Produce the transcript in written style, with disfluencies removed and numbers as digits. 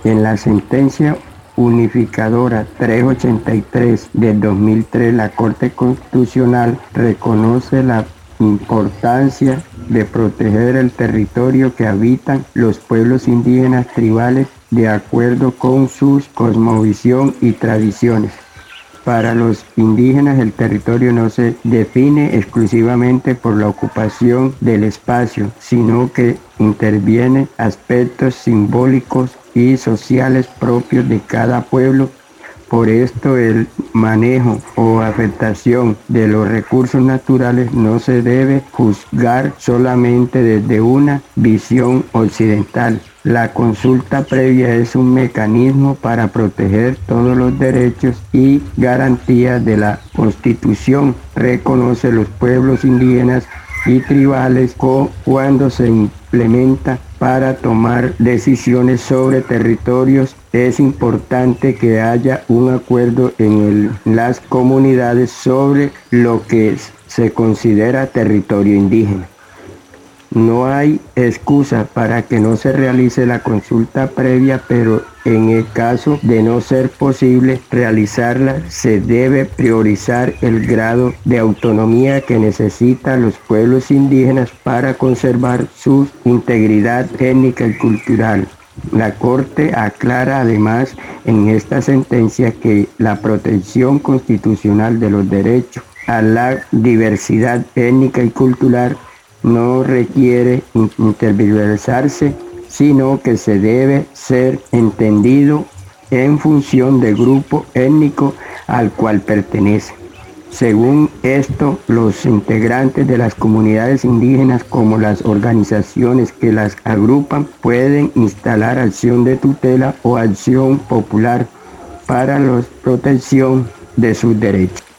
En la sentencia unificadora 383 del 2003, la Corte Constitucional reconoce la importancia de proteger el territorio que habitan los pueblos indígenas tribales de acuerdo con su cosmovisión y tradiciones. Para los indígenas, el territorio no se define exclusivamente por la ocupación del espacio, sino que interviene aspectos simbólicos y sociales propios de cada pueblo. Por esto, el manejo o afectación de los recursos naturales no se debe juzgar solamente desde una visión occidental. La consulta previa es un mecanismo para proteger todos los derechos y garantías de la Constitución. Reconoce los pueblos indígenas y tribales cuando se implementa para tomar decisiones sobre territorios. Es importante que haya un acuerdo en las comunidades sobre lo que se considera territorio indígena. No hay excusa para que no se realice la consulta previa, pero en el caso de no ser posible realizarla, se debe priorizar el grado de autonomía que necesitan los pueblos indígenas para conservar su integridad étnica y cultural. La Corte aclara además en esta sentencia que la protección constitucional de los derechos a la diversidad étnica y cultural no requiere individualizarse, sino que se debe ser entendido en función del grupo étnico al cual pertenece. Según esto, los integrantes de las comunidades indígenas, como las organizaciones que las agrupan, pueden instalar acción de tutela o acción popular para la protección de sus derechos.